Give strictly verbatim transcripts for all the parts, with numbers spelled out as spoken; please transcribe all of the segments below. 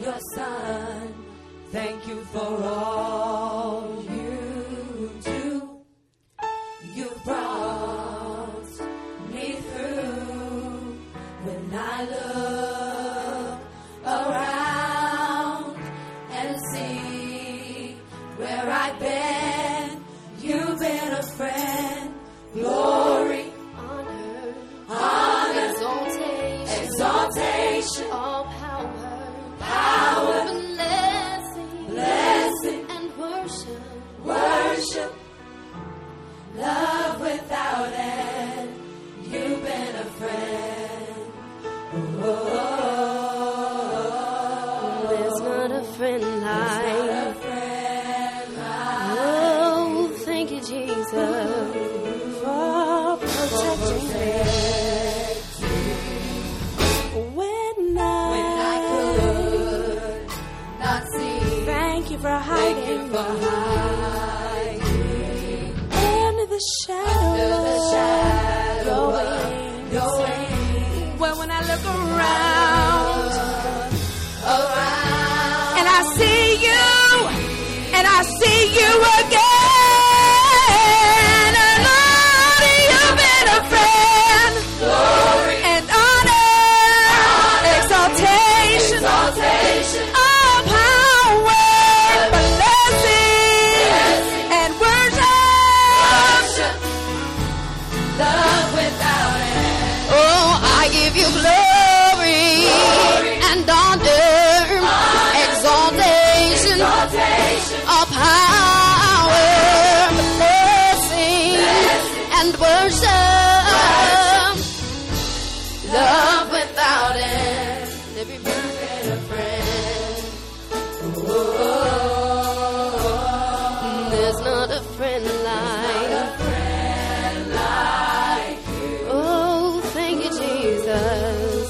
your Son. Thank you for all you do. You brought me through. When I look around and see where I've been, you've been a friend. Glory, honor, honor, exaltation, exaltation, all power, power, blessing, blessing, and worship, worship, love without end. You've been a friend. Oh, there's not a friend not like. a friend like Oh, thank you, Jesus, for protecting me. When I, when I could not see. thank you for Thank hiding you for hiding under the shadow, under the shadow your of wings. your wings. Well, when I look around Around and I see you, and I see you again, and Lord, you've been a friend. glory, And honor, exaltation, exaltation, all power, blessing, and worship. worship, love without end. Oh, I give you glory, and honor, exaltation, Exaltation, all power, blessing, and worship, love without end. everybody. Been a friend. There's not a friend like. A friend like you. Oh, thank you, Jesus.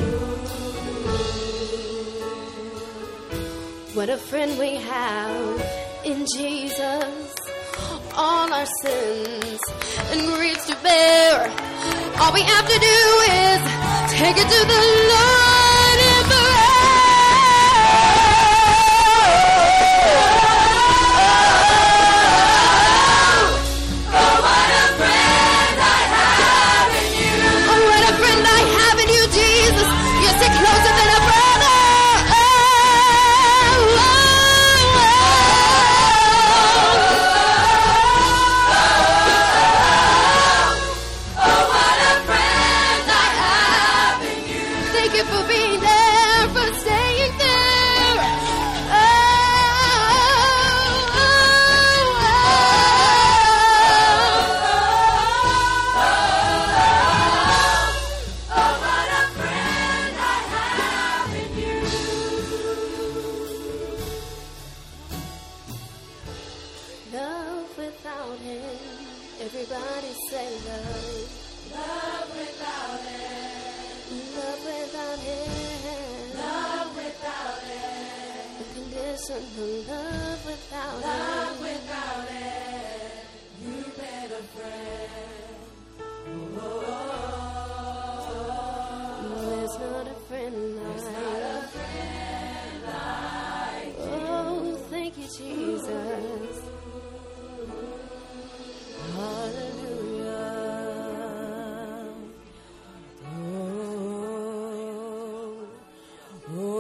What a friend we have in Jesus. All our sins and griefs to bear. All we have to do is take it to the Lord in prayer. Oh, what a friend I have in you. Oh, what a friend I have in you, Jesus. You stick closer than a brother. Oh, oh, Oh, what a friend I have in you. oh. Thank you for being there, for staying there. Oh, oh, Oh, what a friend I have in you. love without him. Everybody say love. Love without end. Love without him. Love without end. Unconditional love without Love him. without end. You've been a friend. There's not a friend like. Not a friend like Oh, thank you, Jesus. Hallelujah. Oh, oh,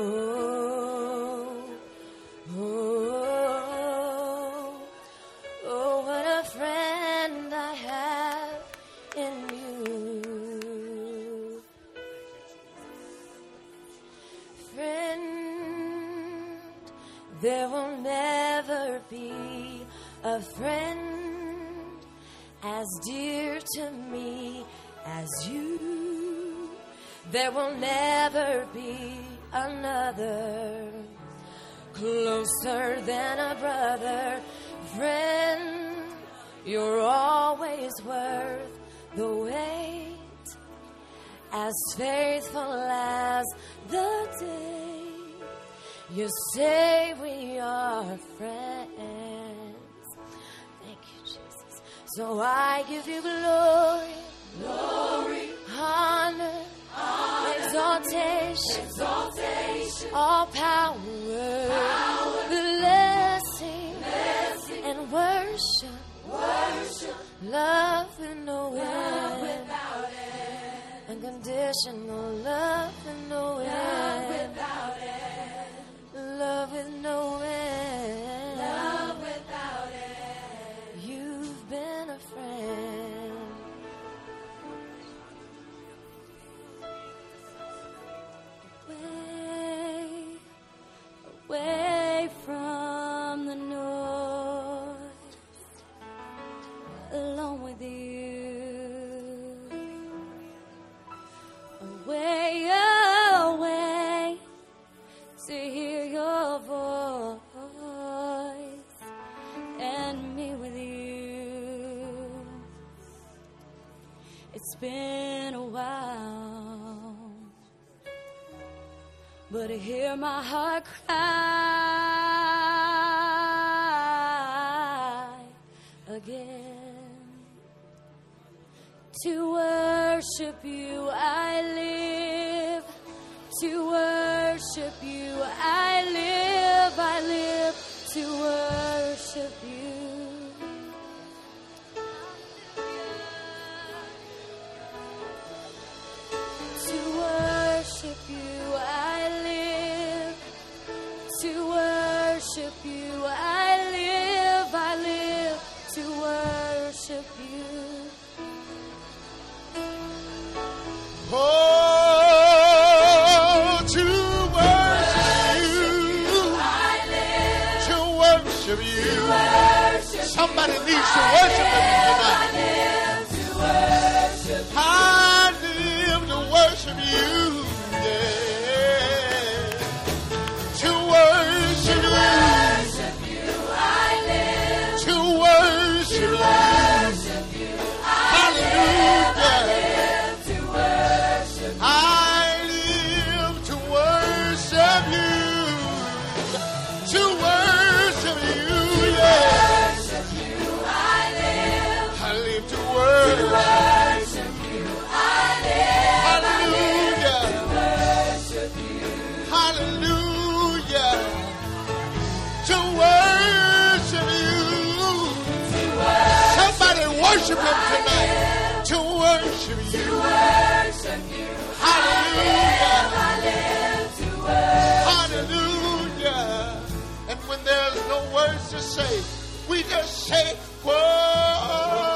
oh, oh, what a friend I have in you. Friend, there will never be a friend as dear to me as you. There will never be another closer than a brother. Friend, you're always worth the wait, as faithful as the day. You say we are friends. Thank you, Jesus. So I give you glory, glory, honor, honor, exaltation, exaltation, all power, blessing, and worship, love with no end, unconditional love with no end, love with no end, love without end. You've been a friend. Away, away from the north, alone with you. Away, away, to hear your voice and me with you. It's been a while, but I hear my heart cry again. To worship you I live, to worship you I live, I live to worship you. To worship you I live, to worship you I live, I live to worship you. Oh, to worship you, to worship you. Somebody needs to worship him tonight. I live to worship you, yeah. To worship you, to worship you. Hallelujah. I live to worship you, to worship you, yeah. I live to worship you. Hallelujah. Hallelujah. To worship you. Somebody worship him tonight. To worship you. Hallelujah. Hallelujah. And when there's no words to say, we just say, whoa.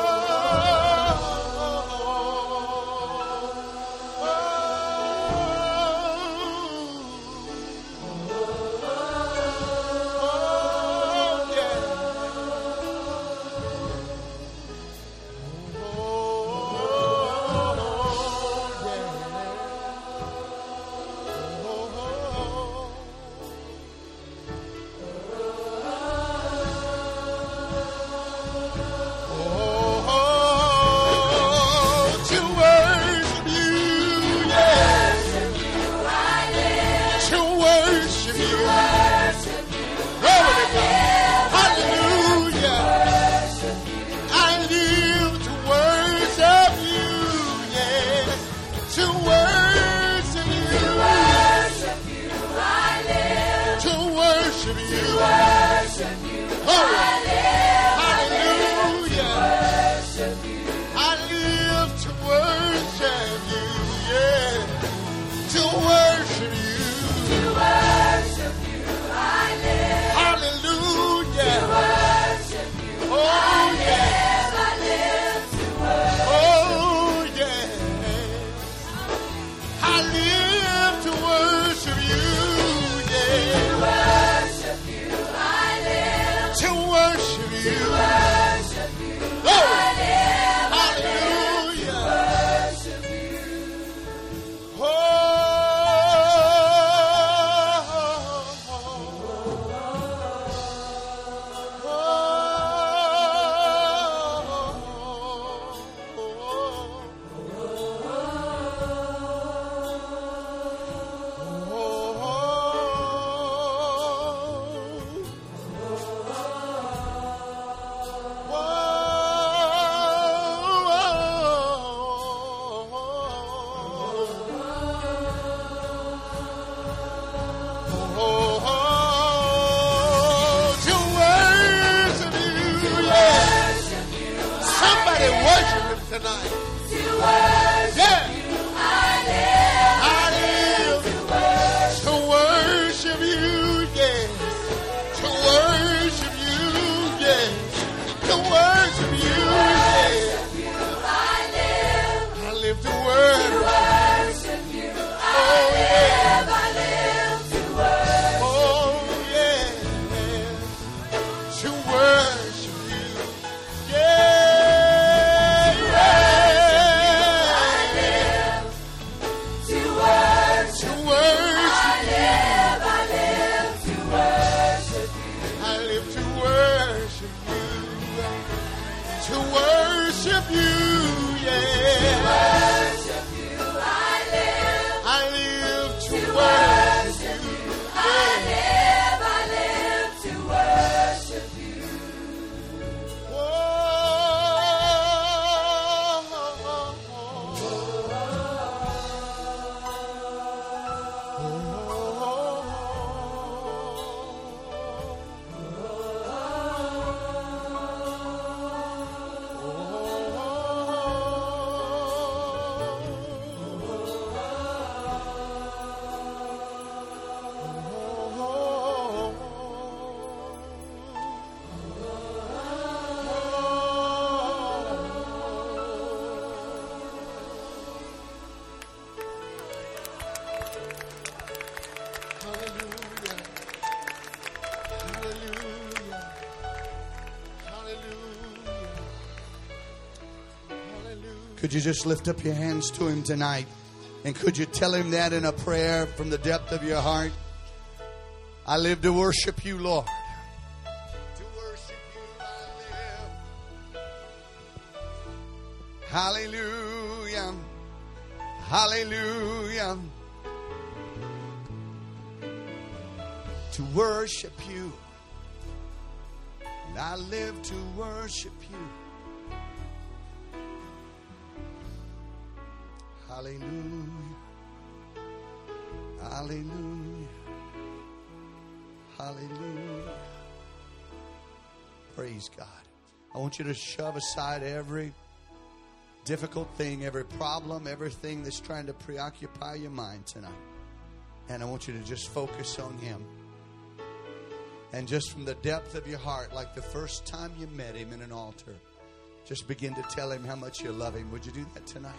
To worship tonight. To worship Yeah. you, I live. I live To worship to worship you, yeah. To worship you, yeah. To worship you, yeah. you, I live. I live to To worship. worship you, I Oh, yeah. live. I live to worship. Oh, yeah. To worship you. Yeah. Yeah. To worship, To worship. I live. I live to worship you. I live to worship you. To worship you, yeah. Worship you, I live. I live to To worship worship you. you, I live. I live to worship you. Hallelujah. Hallelujah. Hallelujah. Hallelujah. Could you just lift up your hands to Him tonight? And could you tell Him that in a prayer from the depth of your heart? I live to worship you, Lord. To worship you I live. Hallelujah. Hallelujah. To worship you. And I live to worship you. Hallelujah. Hallelujah. Hallelujah. Praise God. I want you to shove aside every difficult thing, every problem, everything that's trying to preoccupy your mind tonight. And I want you to just focus on Him. And just from the depth of your heart, like the first time you met Him in an altar, just begin to tell Him how much you love Him. Would you do that tonight?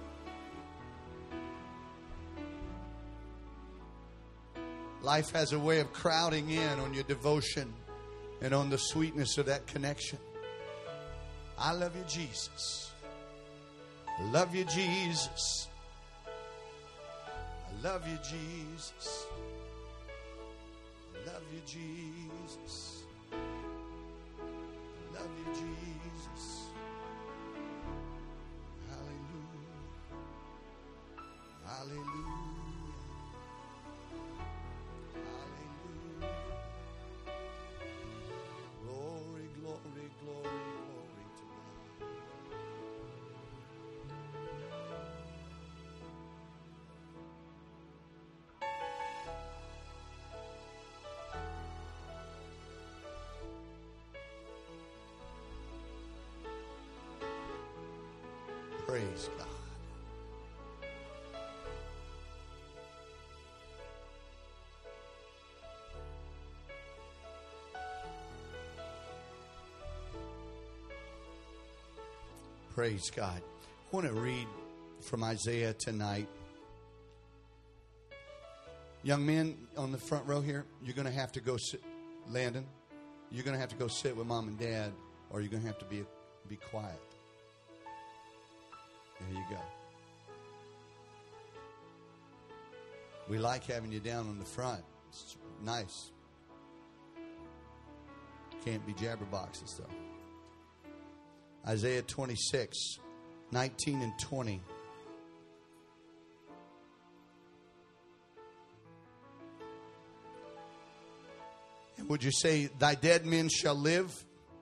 Life has a way of crowding in on your devotion and on the sweetness of that connection. I love you, Jesus. I love you, Jesus. I love you, Jesus. I love you, Jesus. I love you, Jesus. Hallelujah. Hallelujah. Hallelujah. Glory, glory, glory, glory to God. Praise God. Praise God. I want to read from Isaiah tonight. Young men on the front row here, you're going to have to go sit, Landon, you're going to have to go sit with mom and dad, or you're going to have to be be quiet. There you go. We like having you down on the front. It's nice. Can't be jabberboxes, though. Isaiah twenty-six, nineteen and twenty. And would you say, thy dead men shall live?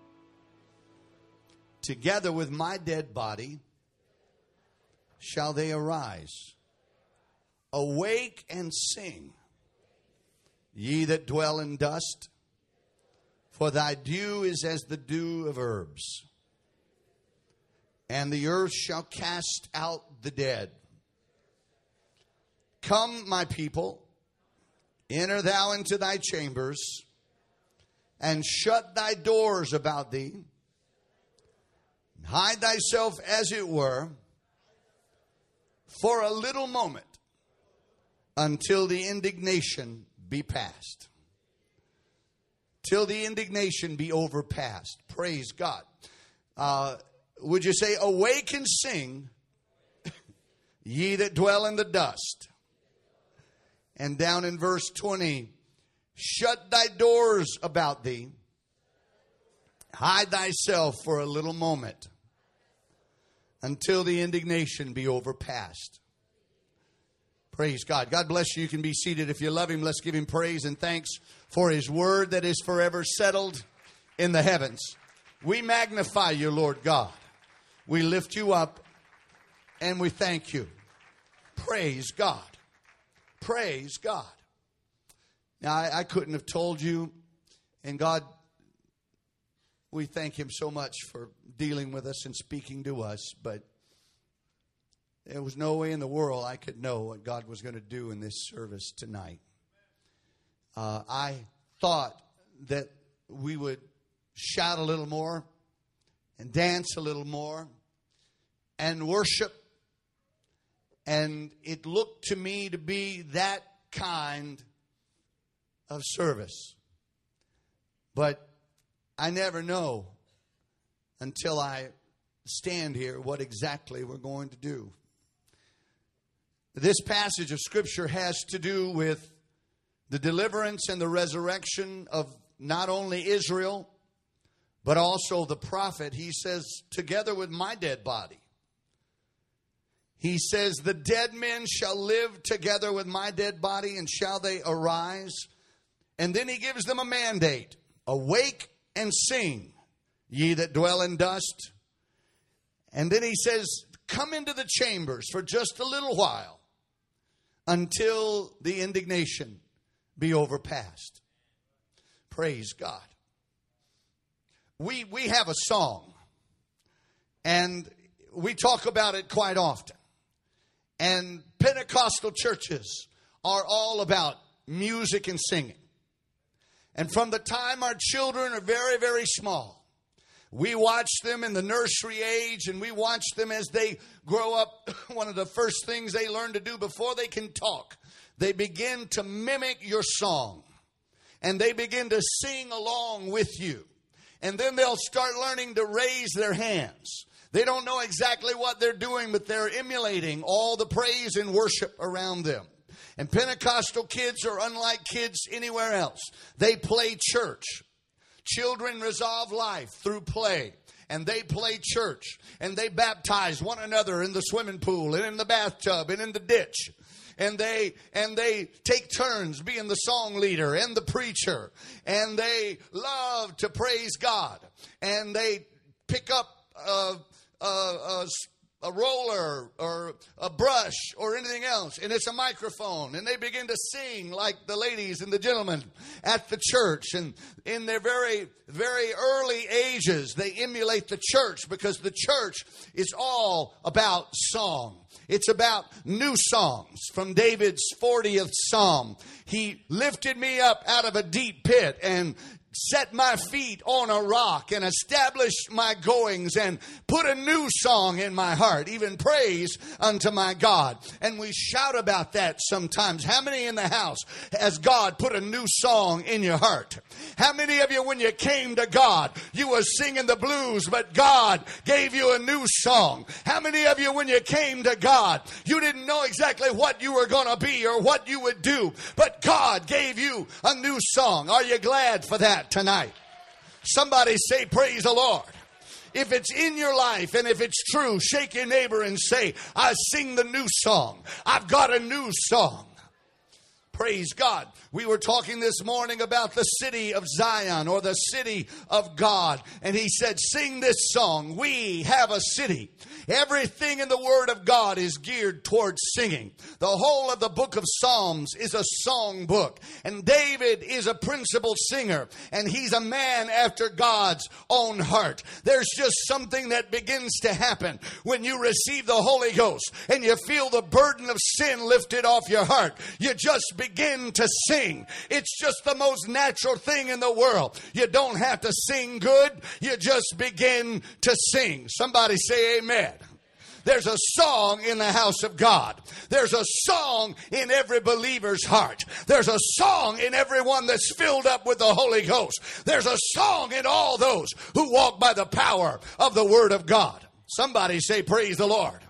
Together with my dead body shall they arise. Awake and sing, ye that dwell in dust, for thy dew is as the dew of herbs. and the earth shall cast out the dead. Come, my people, enter thou into thy chambers, and shut thy doors about thee. Hide thyself, as it were, for a little moment, until the indignation be past. Till the indignation be overpast. Praise God. Uh, would you say, awake and sing, ye that dwell in the dust. And down in verse twenty, shut thy doors about thee. Hide thyself for a little moment, until the indignation be overpast. Praise God. God bless you. You can be seated. If you love him, let's give him praise and thanks for his word that is forever settled in the heavens. We magnify you, Lord God. We lift you up and we thank you. Praise God. Praise God. Now, I, I couldn't have told you, and God, we thank him so much for dealing with us and speaking to us, but there was no way in the world I could know what God was going to do in this service tonight. Uh, I thought that we would shout a little more and dance a little more and worship. And it looked to me to be that kind of service. But I never know until I stand here what exactly we're going to do. This passage of Scripture has to do with the deliverance and the resurrection of not only Israel, but also the prophet. He says, together with my dead body. He says, the dead men shall live together with my dead body, and shall they arise. And then he gives them a mandate. Awake and sing, ye that dwell in dust. And then he says, come into the chambers for just a little while, until the indignation be overpast. Praise God. We we have a song, and we talk about it quite often. And Pentecostal churches are all about music and singing. And from the time our children are very, very small, we watch them in the nursery age, and we watch them as they grow up. One of the first things they learn to do before they can talk, they begin to mimic your song. And they begin to sing along with you. And then they'll start learning to raise their hands. They don't know exactly what they're doing, but they're emulating all the praise and worship around them. And Pentecostal kids are unlike kids anywhere else. They play church. Children resolve life through play. And they play church. And they baptize one another in the swimming pool and in the bathtub and in the ditch. And they and they take turns being the song leader and the preacher. And they love to praise God. And they pick up a, a, a, a roller or a brush or anything else. And it's a microphone. And they begin to sing like the ladies and the gentlemen at the church. And in their very, very early ages, they emulate the church, because the church is all about song. It's about new songs. From David's fortieth Psalm, he lifted me up out of a deep pit and set my feet on a rock and established my goings and put a new song in my heart, even praise unto my God. And we shout about that sometimes. How many in the house has God put a new song in your heart? How many of you, when you came to God, you were singing the blues, but God gave you a new song? How many of you, when you came to God, you didn't know exactly what you were going to be or what you would do, but God gave you a new song? Are you glad for that tonight? Somebody say, praise the Lord. If it's in your life and if it's true, shake your neighbor and say, I sing the new song. I've got a new song. Praise God. We were talking this morning about the city of Zion, or the city of God. And he said, sing this song. We have a city. Everything in the Word of God is geared towards singing. The whole of the book of Psalms is a song book. And David is a principal singer. And he's a man after God's own heart. There's just something that begins to happen when you receive the Holy Ghost and you feel the burden of sin lifted off your heart. You just begin to sing. It's just the most natural thing in the world. You don't have to sing good. You just begin to sing. Somebody say amen. There's a song in the house of God. There's a song in every believer's heart. There's a song in everyone that's filled up with the Holy Ghost. There's a song in all those who walk by the power of the Word of God. Somebody say praise the Lord.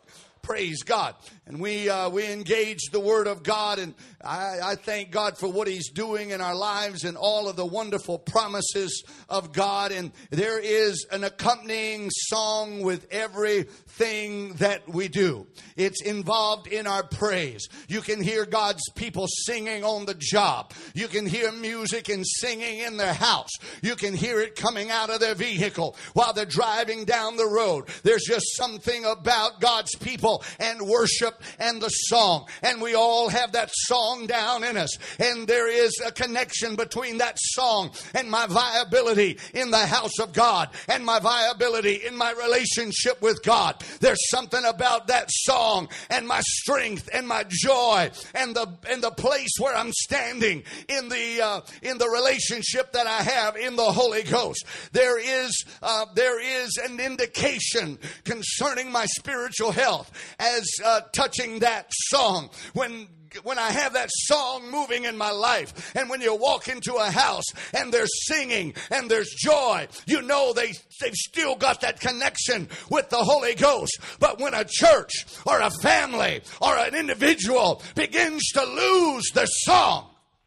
Praise God. And we uh, we engage the Word of God, and I, I thank God for what He's doing in our lives and all of the wonderful promises of God. And there is an accompanying song with everything that we do. It's involved in our praise. You can hear God's people singing on the job. You can hear music and singing in their house. You can hear it coming out of their vehicle while they're driving down the road. There's just something about God's people and worship and the song, and we all have that song down in us, and there is a connection between that song and my viability in the house of God and my viability in my relationship with God. There's something about that song and my strength and my joy and the and the place where I'm standing in the uh, in the relationship that I have in the Holy Ghost. There is uh, there is an indication concerning my spiritual health as uh, touching that song. When When I have that song moving in my life, and when you walk into a house and there's singing and there's joy, you know they, they've still got that connection with the Holy Ghost. But when a church or a family or an individual begins to lose the song,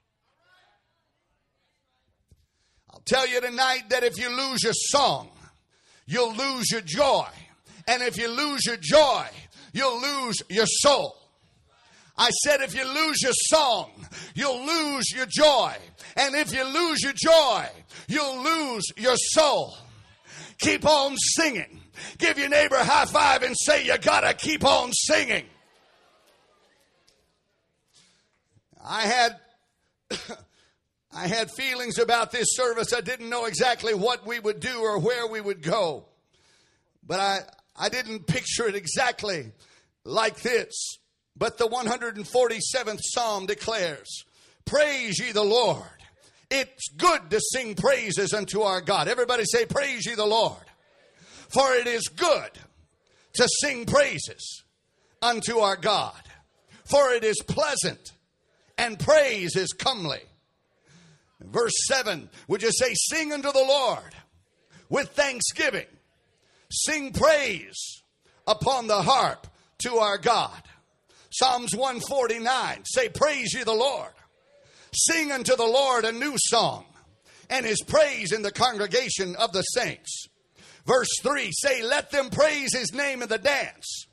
I'll tell you tonight that if you lose your song, you'll lose your joy. And if you lose your joy, you'll lose your soul. I said if you lose your song, you'll lose your joy. And if you lose your joy, you'll lose your soul. Keep on singing. Give your neighbor a high five and say you gotta keep on singing. I had I had feelings about this service. I didn't know exactly what we would do or where we would go. But I, I didn't picture it exactly like this. But the one hundred forty-seventh Psalm declares, praise ye the Lord. It's good to sing praises unto our God. Everybody say, praise ye the Lord. For it is good to sing praises unto our God. For it is pleasant, and praise is comely. Verse seven, would you say, sing unto the Lord with thanksgiving. Sing praise upon the harp to our God. Psalms one forty-nine, say, praise ye the Lord. Sing unto the Lord a new song, and his praise in the congregation of the saints. Verse three, say, let them praise his name in the dance.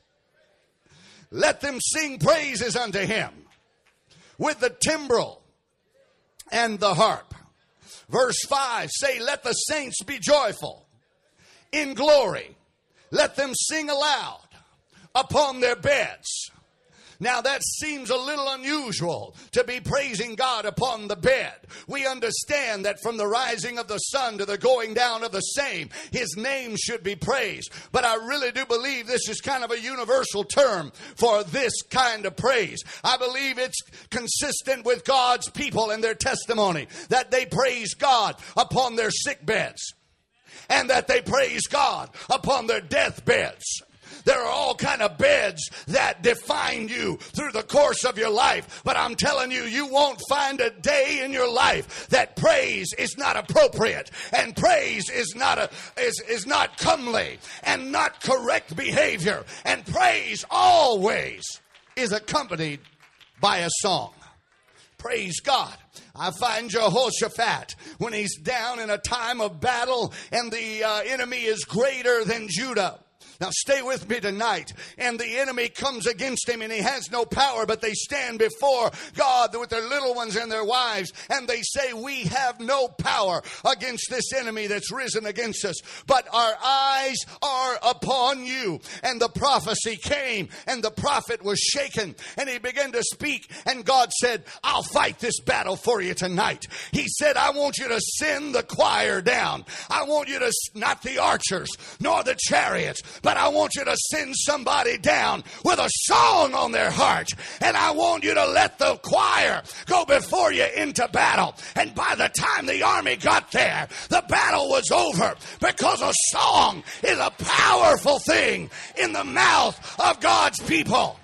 Let them sing praises unto him with the timbrel and the harp. Verse five, say, let the saints be joyful in glory. Let them sing aloud upon their beds. Now that seems a little unusual to be praising God upon the bed. We understand that from the rising of the sun to the going down of the same, his name should be praised. But I really do believe this is kind of a universal term for this kind of praise. I believe it's consistent with God's people and their testimony that they praise God upon their sick beds and that they praise God upon their deathbeds. There are all kind of beds that define you through the course of your life. But I'm telling you, you won't find a day in your life that praise is not appropriate and praise is not a, is, is not comely and not correct behavior. And praise always is accompanied by a song. Praise God. I find Jehoshaphat when he's down in a time of battle and the uh, enemy is greater than Judah. Now stay with me tonight. And the enemy comes against him and he has no power, but they stand before God with their little ones and their wives, and they say, we have no power against this enemy that's risen against us, but our eyes are upon you. And the prophecy came, and the prophet was shaken, and he began to speak, and God said, I'll fight this battle for you tonight. He said, I want you to send the choir down. I want you to, not the archers, nor the chariots, but I want you to send somebody down with a song on their heart, and I want you to let the choir go before you into battle. And by the time the army got there, the battle was over, because a song is a powerful thing in the mouth of God's people.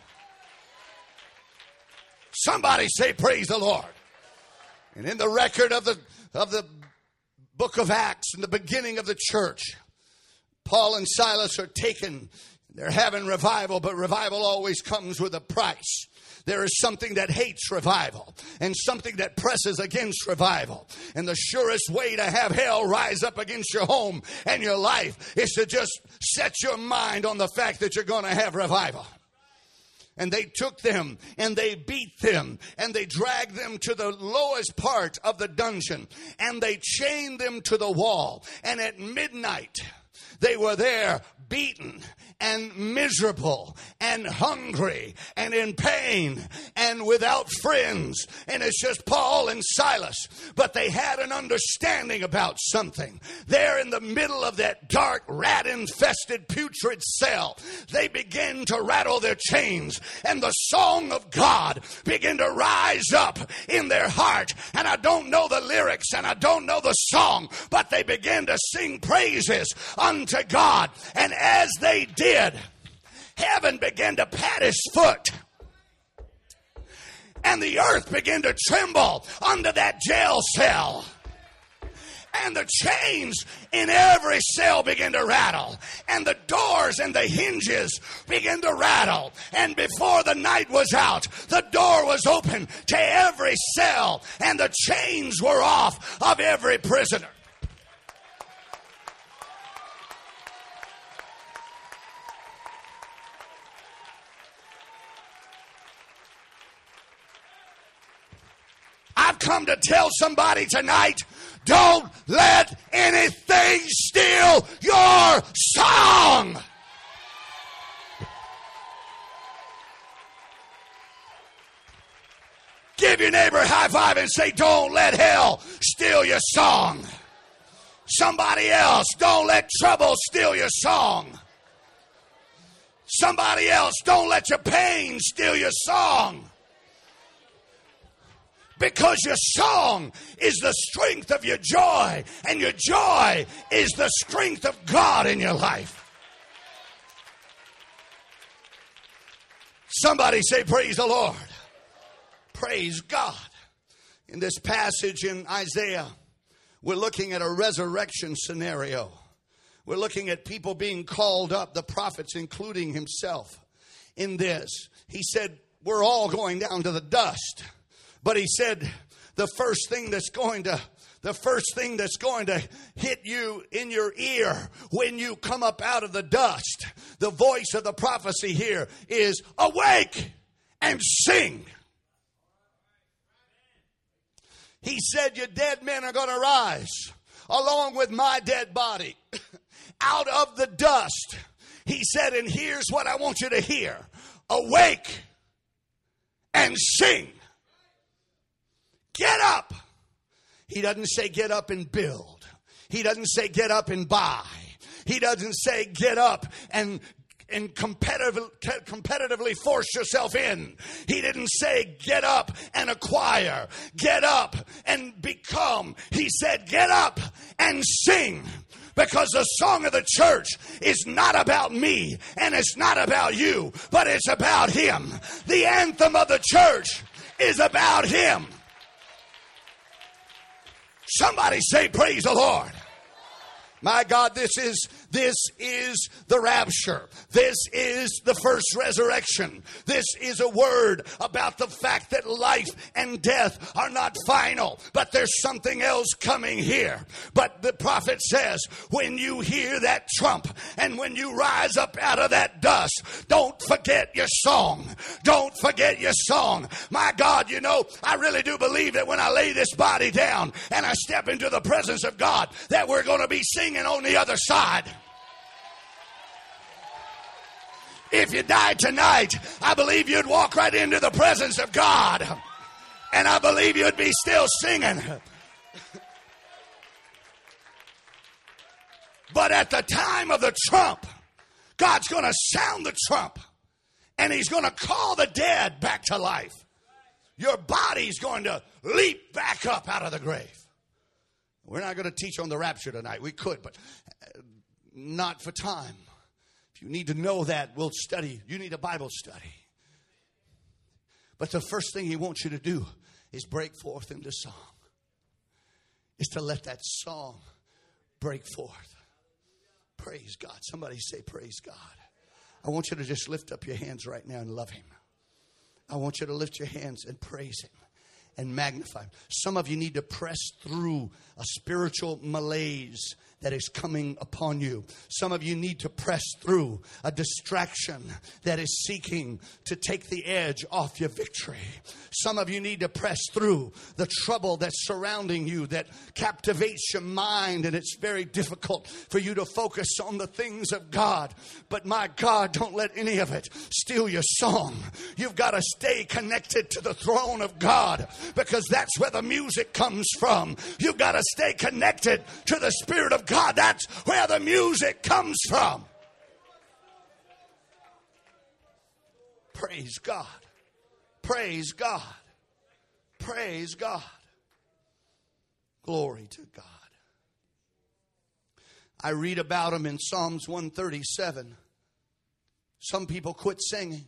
Somebody say, praise the Lord. And in the record of the of the book of Acts, in the beginning of the church, Paul and Silas are taken. They're having revival, but revival always comes with a price. There is something that hates revival and something that presses against revival. And the surest way to have hell rise up against your home and your life is to just set your mind on the fact that you're going to have revival. And they took them and they beat them and they dragged them to the lowest part of the dungeon and they chained them to the wall. And at midnight, they were there beaten and miserable and hungry and in pain and without friends. And it's just Paul and Silas. But they had an understanding about something. There in the middle of that dark, rat-infested, putrid cell, they began to rattle their chains. And the song of God began to rise up in their heart. And I don't know the lyrics and I don't know the song, but they began to sing praises unto God. And as they did, heaven began to pat his foot. And the earth began to tremble under that jail cell. And the chains in every cell began to rattle. And the doors and the hinges began to rattle. And before the night was out, the door was open to every cell. And the chains were off of every prisoner. I've come to tell somebody tonight, don't let anything steal your song. Give your neighbor a high five and say, don't let hell steal your song. Somebody else, don't let trouble steal your song. Somebody else, don't let your pain steal your song. Because your song is the strength of your joy, and your joy is the strength of God in your life. Somebody say, praise the Lord. Praise God. In this passage in Isaiah, we're looking at a resurrection scenario. We're looking at people being called up, the prophets including himself. In this, he said, we're all going down to the dust. But he said, the first thing that's going to, the first thing that's going to hit you in your ear when you come up out of the dust, the voice of the prophecy here is, awake and sing. He said, your dead men are going to rise along with my dead body out of the dust. He said, and here's what I want you to hear. Awake and sing. Get up. He doesn't say get up and build. He doesn't say get up and buy. He doesn't say get up and and competitive, competitively force yourself in. He didn't say get up and acquire. Get up and become. He said get up and sing. Because the song of the church is not about me and it's not about you, but it's about him. The anthem of the church is about him. Somebody say praise the Lord. My God, this is this is the rapture. This is the first resurrection. This is a word about the fact that life and death are not final, but there's something else coming here. But the prophet says, when you hear that trump and when you rise up out of that dust, don't forget your song. Don't forget your song. My God, you know, I really do believe that when I lay this body down and I step into the presence of God, that we're going to be singing on the other side. If you died tonight, I believe you'd walk right into the presence of God. And I believe you'd be still singing. But at the time of the trump, God's going to sound the trump. And he's going to call the dead back to life. Your body's going to leap back up out of the grave. We're not going to teach on the rapture tonight. We could, but not for time. If you need to know that, we'll study. You need a Bible study. But the first thing he wants you to do is break forth into song. Is to let that song break forth. Praise God. Somebody say praise God. I want you to just lift up your hands right now and love him. I want you to lift your hands and praise him and magnify him. Some of you need to press through a spiritual malaise that is coming upon you. Some of you need to press through a distraction that is seeking to take the edge off your victory. Some of you need to press through the trouble that's surrounding you that captivates your mind, and it's very difficult for you to focus on the things of God. But my God, don't let any of it steal your song. You've got to stay connected to the throne of God, because that's where the music comes from. You've got to stay connected to the Spirit of God. That's where the music comes from. Praise God. Praise God. Praise God. Glory to God. I read about him in Psalms one thirty-seven. Some people quit singing.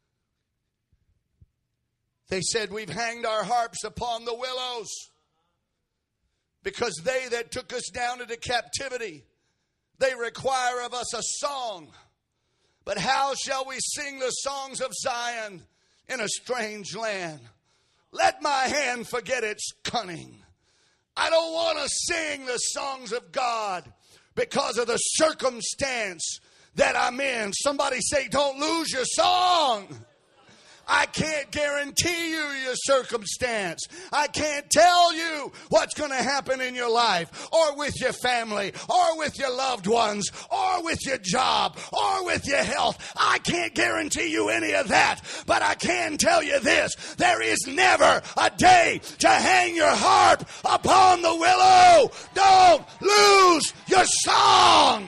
They said, we've hanged our harps upon the willows, because they that took us down into captivity, they require of us a song. But how shall we sing the songs of Zion in a strange land? Let my hand forget its cunning. I don't want to sing the songs of God because of the circumstance that I'm in. Somebody say, don't lose your song. I can't guarantee you your circumstance. I can't tell you what's going to happen in your life or with your family or with your loved ones or with your job or with your health. I can't guarantee you any of that. But I can tell you this. There is never a day to hang your harp upon the willow. Don't lose your song.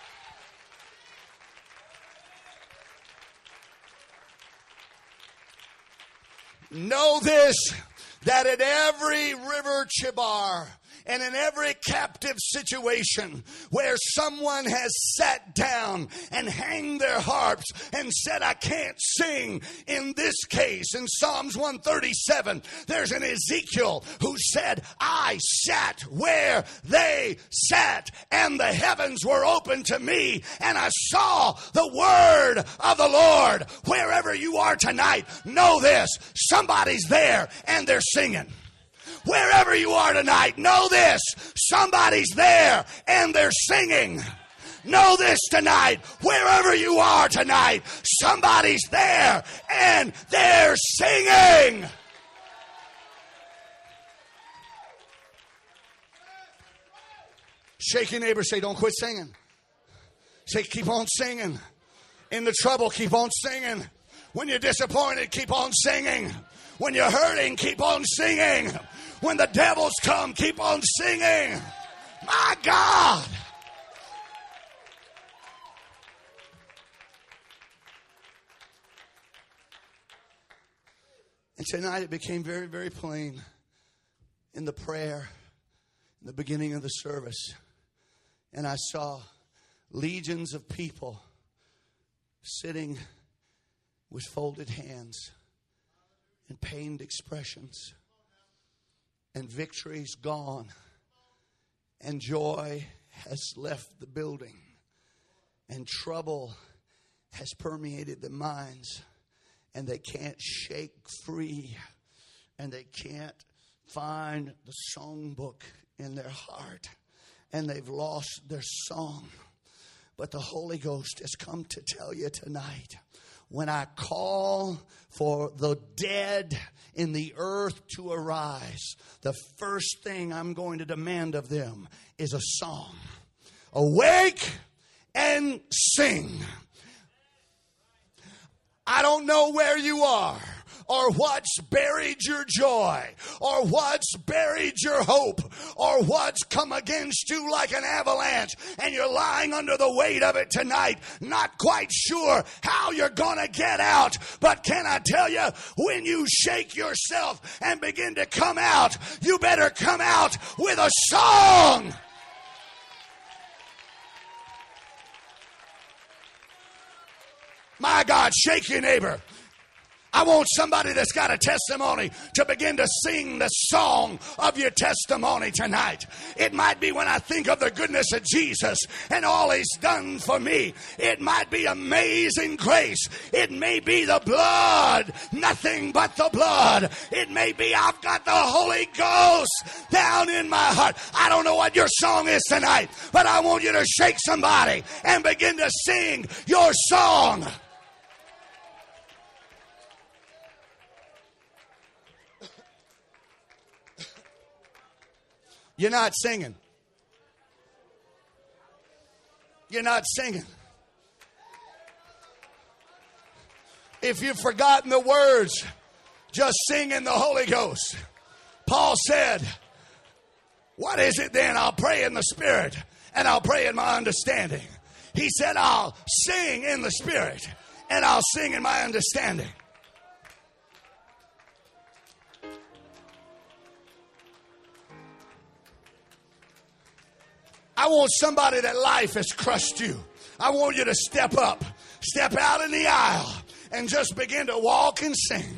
Know this, that at every river Chebar and in every captive situation where someone has sat down and hanged their harps and said, I can't sing, in this case, in Psalms one thirty-seven, there's an Ezekiel who said, I sat where they sat, and the heavens were open to me, and I saw the word of the Lord. Wherever you are tonight, know this, somebody's there and they're singing. Wherever you are tonight, know this, somebody's there and they're singing. Know this tonight, wherever you are tonight, somebody's there and they're singing. Shake your neighbor, say, don't quit singing. Say, keep on singing. In the trouble, keep on singing. When you're disappointed, keep on singing. When you're hurting, keep on singing. When the devils come, keep on singing. My God. And tonight it became very, very plain in the prayer, in the beginning of the service. And I saw legions of people sitting with folded hands and pained expressions. And victory's gone. And joy has left the building. And trouble has permeated the minds, and they can't shake free, and they can't find the songbook in their heart, and they've lost their song. But the Holy Ghost has come to tell you tonight, when I call for the dead in the earth to arise, the first thing I'm going to demand of them is a song. Awake and sing. I don't know where you are, or what's buried your joy, or what's buried your hope, or what's come against you like an avalanche, and you're lying under the weight of it tonight, not quite sure how you're going to get out. But can I tell you, when you shake yourself and begin to come out, you better come out with a song. My God, shake your neighbor. I want somebody that's got a testimony to begin to sing the song of your testimony tonight. It might be when I think of the goodness of Jesus and all He's done for me. It might be amazing grace. It may be the blood, nothing but the blood. It may be I've got the Holy Ghost down in my heart. I don't know what your song is tonight, but I want you to shake somebody and begin to sing your song. You're not singing. You're not singing. If you've forgotten the words, just sing in the Holy Ghost. Paul said, what is it then? I'll pray in the Spirit and I'll pray in my understanding. He said, I'll sing in the Spirit and I'll sing in my understanding. I want somebody that life has crushed you. I want you to step up, step out in the aisle, and just begin to walk and sing.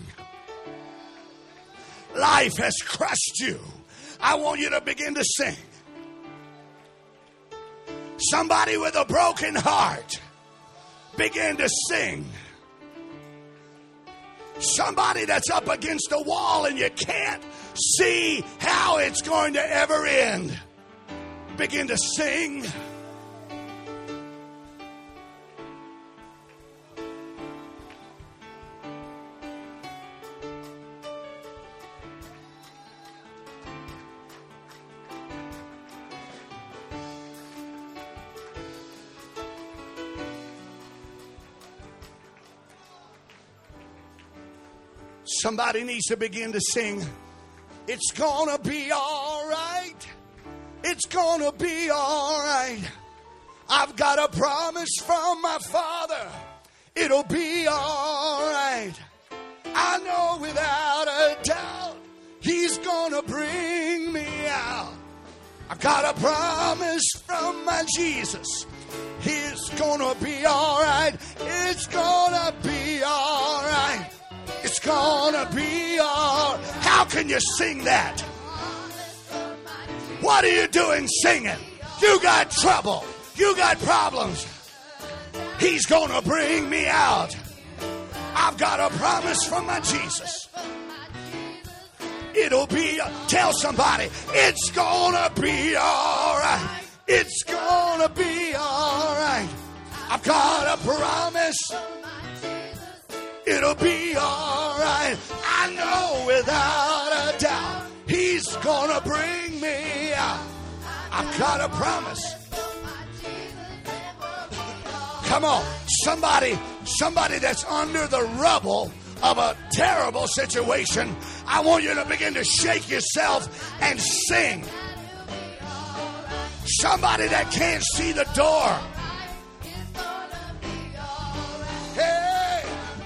Life has crushed you. I want you to begin to sing. Somebody with a broken heart, begin to sing. Somebody that's up against a wall and you can't see how it's going to ever end, begin to sing. Somebody needs to begin to sing. It's gonna be all right. It's gonna be all right. I've got a promise from my Father. It'll be all right. I know without a doubt He's gonna bring me out. I've got a promise from my Jesus. It's gonna be all right. It's gonna be all right. It's gonna be all right. How can you sing that? What are you doing singing? You got trouble. You got problems. He's going to bring me out. I've got a promise from my Jesus. It'll be, tell somebody, it's going to be all right. It's going to be all right. I've got a promise. It'll be all right. I know without a doubt He's gonna bring me out. I've got a promise. Come on, somebody, somebody that's under the rubble of a terrible situation. I want you to begin to shake yourself and sing. Somebody that can't see the door. Hey,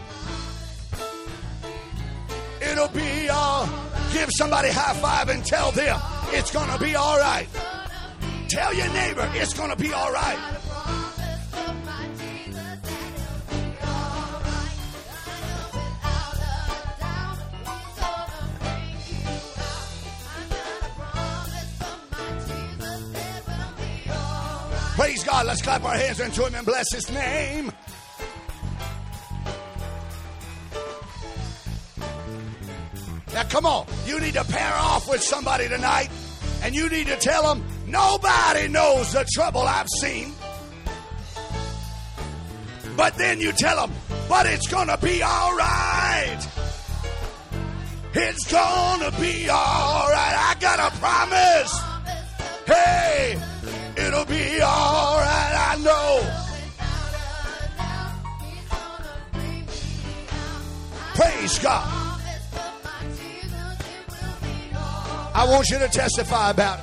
it'll be all. Give somebody a high five and tell them it's going to be all right. Tell your neighbor it's going to be all right. Praise God. Let's clap our hands unto him and bless his name. Now, come on. You need to pair off with somebody tonight, and you need to tell them, nobody knows the trouble I've seen. But then you tell them, but it's going to be all right. It's going to be all right. I got a promise. Hey, it'll be all right. I know. Praise God. I want you to testify about it.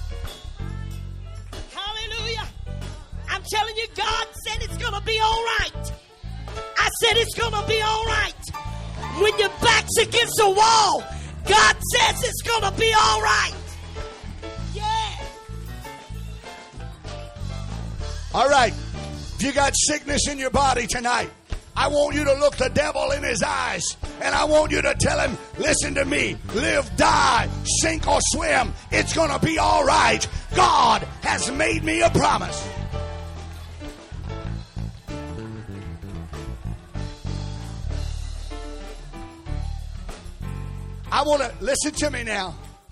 Hallelujah. I'm telling you, God said it's going to be all right. I said it's going to be all right. When your back's against the wall, God says it's going to be all right. Yeah. All right. If you got sickness in your body tonight, I want you to look the devil in his eyes, and I want you to tell him, listen to me, live, die, sink or swim, it's going to be all right. God has made me a promise. I want to, listen to me now.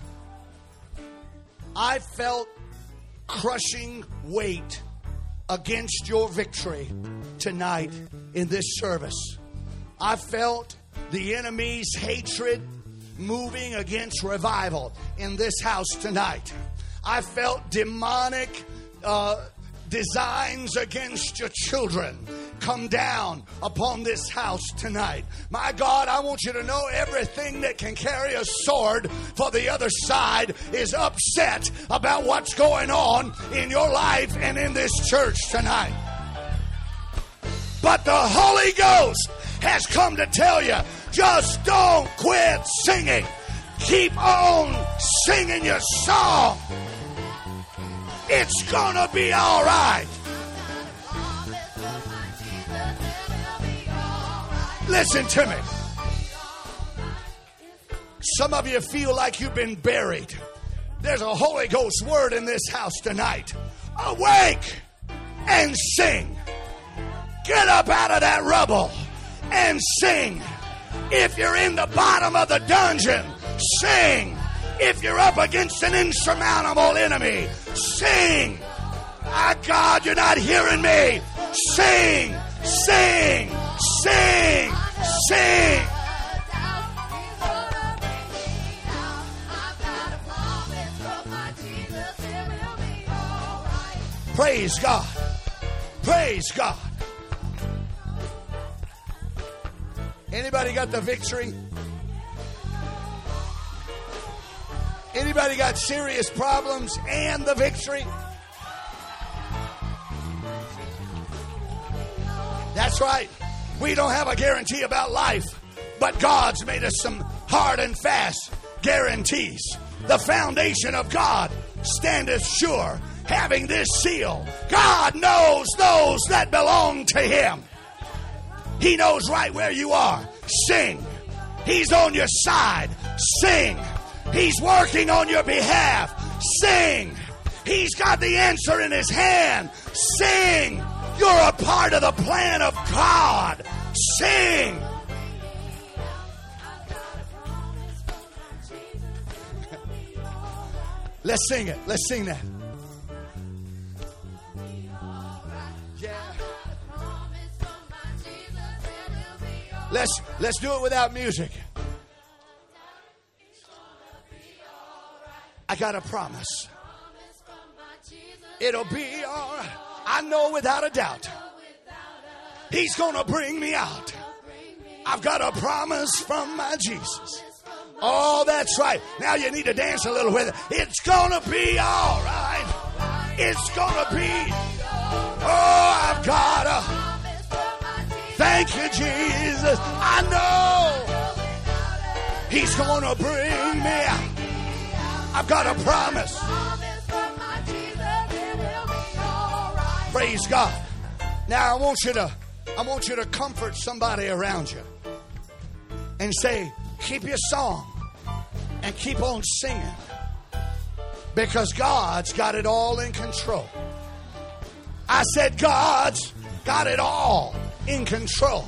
I felt crushing weight against your victory tonight in this service. I felt the enemy's hatred moving against revival in this house tonight. I felt demonic uh, designs against your children come down upon this house tonight. My God, I want you to know everything that can carry a sword for the other side is upset about what's going on in your life and in this church tonight. But the Holy Ghost has come to tell you, just don't quit singing. Keep on singing your song. It's gonna be all right. Listen to me. Some of you feel like you've been buried. There's a Holy Ghost word in this house tonight. Awake and sing. Get up out of that rubble and sing. If you're in the bottom of the dungeon, sing. If you're up against an insurmountable enemy, sing. Ah, God, you're not hearing me. Sing, sing, sing, sing. Praise God. Praise God. Anybody got the victory? Anybody got serious problems and the victory? That's right. We don't have a guarantee about life, but God's made us some hard and fast guarantees. The foundation of God standeth sure, having this seal. God knows those that belong to him. He knows right where you are. Sing. He's on your side. Sing. He's working on your behalf. Sing. He's got the answer in his hand. Sing. You're a part of the plan of God. Sing. Let's sing it. Let's sing that. Yeah. Let's let's do it without music. I got a promise. It'll be all right. I know without a doubt. He's going to bring me out. I've got a promise from my Jesus. Oh, that's right. Now you need to dance a little with it. It's going to be all right. It's going to be. Oh, I've got a. Thank you, Jesus. I know he's going to bring me out. I've got a promise. Praise God. Now I want you to I want you to comfort somebody around you and say, keep your song and keep on singing, because God's got it all in control. I said, God's got it all in control.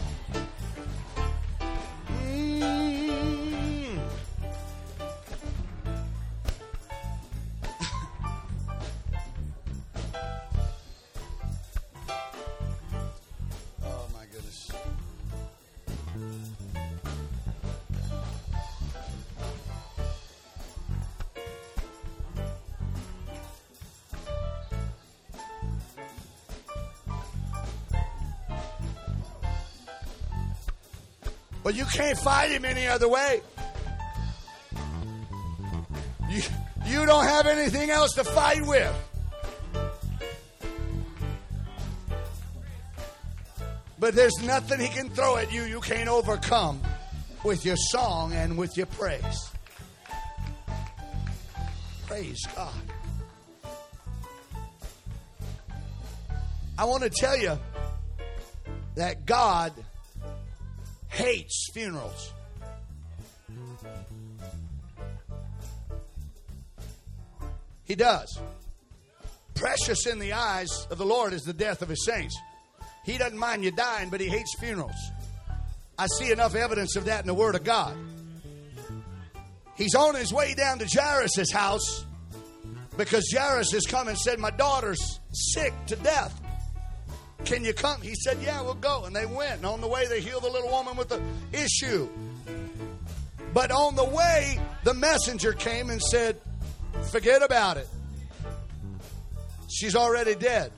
Mm. Oh, my goodness. But you can't fight him any other way. You, you don't have anything else to fight with. But there's nothing he can throw at you you can't overcome with your song and with your praise. Praise God. I want to tell you that God hates funerals. He does. Precious in the eyes of the Lord is the death of his saints. He doesn't mind you dying, but he hates funerals. I see enough evidence of that in the Word of God. He's on his way down to Jairus' house because Jairus has come and said, my daughter's sick to death. Can you come? He said, yeah, we'll go. And they went. And on the way, they healed the little woman with the issue. But on the way, the messenger came and said, forget about it. She's already dead.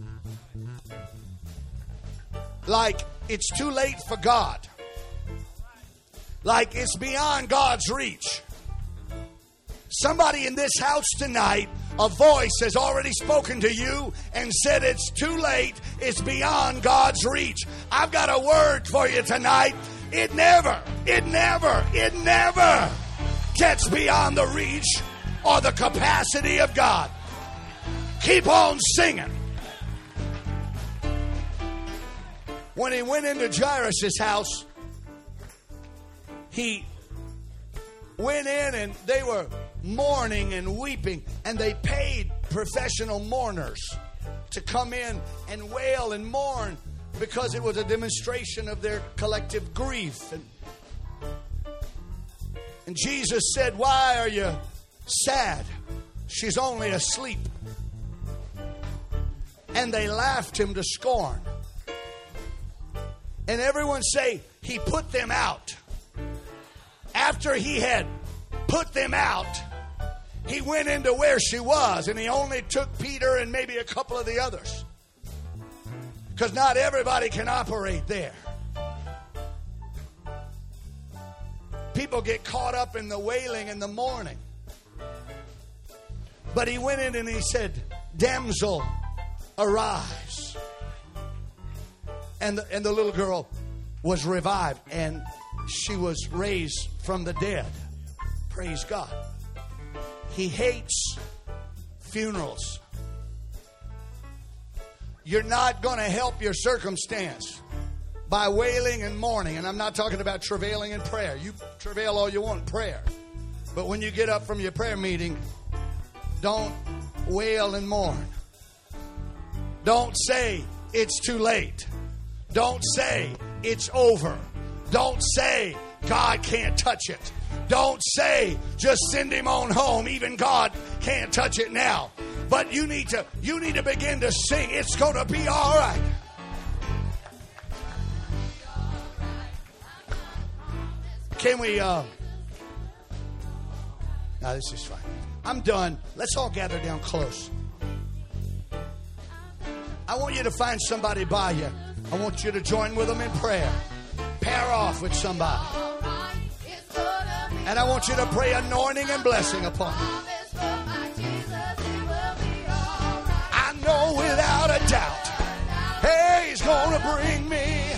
Like it's too late for God. Like it's beyond God's reach. Somebody in this house tonight, a voice has already spoken to you and said it's too late. It's beyond God's reach. I've got a word for you tonight. It never, it never, it never gets beyond the reach or the capacity of God. Keep on singing. When he went into Jairus' house, he went in and they were mourning and weeping, and they paid professional mourners to come in and wail and mourn because it was a demonstration of their collective grief. And, and Jesus said, why are you sad? She's only asleep. And they laughed him to scorn. And everyone say, he put them out. After he had put them out, he went into where she was, and he only took Peter and maybe a couple of the others. Because not everybody can operate there. People get caught up in the wailing and the mourning. But he went in and he said, damsel, arise. And the, and the little girl was revived, and she was raised from the dead. Praise God. He hates funerals. You're not going to help your circumstance by wailing and mourning. And I'm not talking about travailing in prayer. You travail all you want in prayer. But when you get up from your prayer meeting, don't wail and mourn. Don't say it's too late. Don't say it's over. Don't say God can't touch it. Don't say just send him on home. Even God can't touch it now. But you need to you need to begin to sing. It's going to be all right. Can we uh No, this is fine. I'm done. Let's all gather down close. I want you to find somebody by you. I want you to join with them in prayer. Pair off with somebody. And I want you to pray anointing and blessing upon them. I know without a doubt, hey, he's going to bring me